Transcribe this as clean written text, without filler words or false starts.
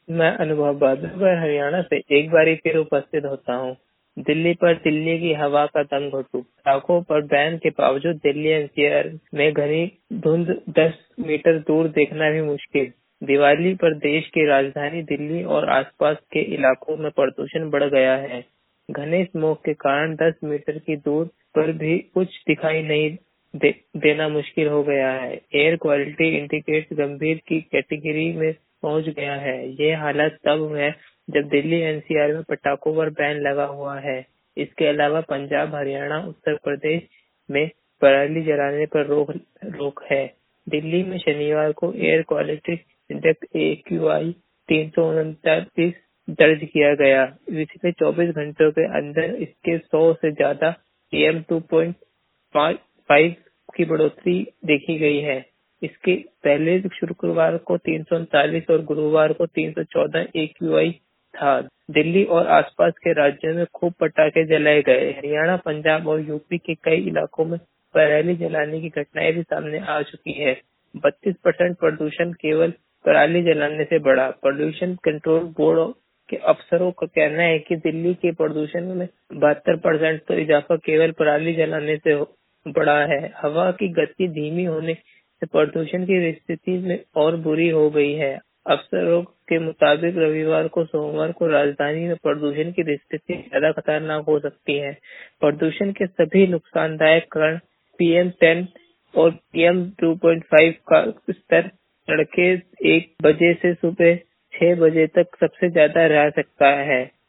मैं अनुभव बहादुर हरियाणा से एक बारी फिर उपस्थित होता हूँ। दिल्ली पर दिल्ली की हवा का दम घुटू। सड़कों पर बैन के बावजूद दिल्ली एनसीआर में घनी धुंध 10 मीटर दूर देखना भी मुश्किल। दिवाली पर देश की राजधानी दिल्ली और आसपास के इलाकों में प्रदूषण बढ़ गया है। घने स्मोक के कारण 10 मीटर की दूर पर भी कुछ दिखाई नहीं देना मुश्किल हो गया है। एयर क्वालिटी इंडिकेटर गंभीर की कैटेगरी में पहुंच गया है। ये हालत तब है जब दिल्ली एनसीआर में पटाखों पर बैन लगा हुआ है। इसके अलावा पंजाब, हरियाणा, उत्तर प्रदेश में पराली जलाने पर रोक है। दिल्ली में शनिवार को एयर क्वालिटी इंडेक्स AQI 339 दर्ज किया गया। पिछले 24 घंटों के अंदर इसके 100 से ज्यादा PM2.5 की बढ़ोतरी देखी गई है। इसके पहले शुक्रवार को 339 और गुरुवार को 314 AQI था। दिल्ली और आसपास के राज्यों में खूब पटाखे जलाए गए। हरियाणा, पंजाब और यूपी के कई इलाकों में पराली जलाने की घटनाएं भी सामने आ चुकी है। 32% प्रदूषण केवल पराली जलाने से बढ़ा। प्रदूषण कंट्रोल बोर्ड के अफसरों का कहना है कि दिल्ली के प्रदूषण में 72% तो इजाफा केवल पराली जलाने से बढ़ा है। हवा की गति धीमी होने से प्रदूषण की स्थिति में और बुरी हो गई है। अफसरों के मुताबिक रविवार को सोमवार को राजधानी में प्रदूषण की स्थिति ज्यादा खतरनाक हो सकती है। प्रदूषण के सभी नुकसानदायक कारण PM10 और PM2.5 का स्तर तड़के 1 बजे से सुबह 6 बजे तक सबसे ज्यादा रह सकता है।